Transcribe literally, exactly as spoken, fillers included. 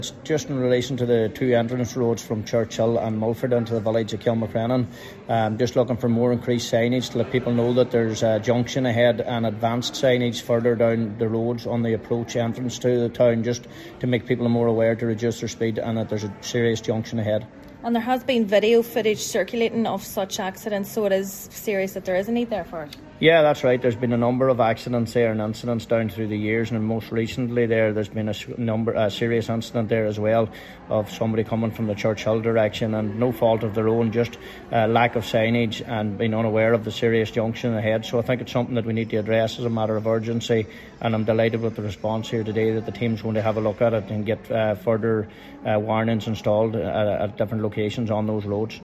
It's just in relation to the two entrance roads from Churchill and Mulford into the village of Kilmacrennan. Um, just looking for more increased signage to let people know that there's a junction ahead and advanced signage further down the roads on the approach entrance to the town, just to make people more aware to reduce their speed and that there's a serious junction ahead. And there has been video footage circulating of such accidents, so it is serious that there is a need there for it. Yeah, that's right. There's been a number of accidents there and incidents down through the years, and most recently there, there's been a number, a serious incident there as well of somebody coming from the Churchill direction, and no fault of their own, just uh, lack of signage and being unaware of the serious junction ahead. So I think it's something that we need to address as a matter of urgency, and I'm delighted with the response here today that the team's going to have a look at it and get uh, further uh, warnings installed at, at different locations on those roads.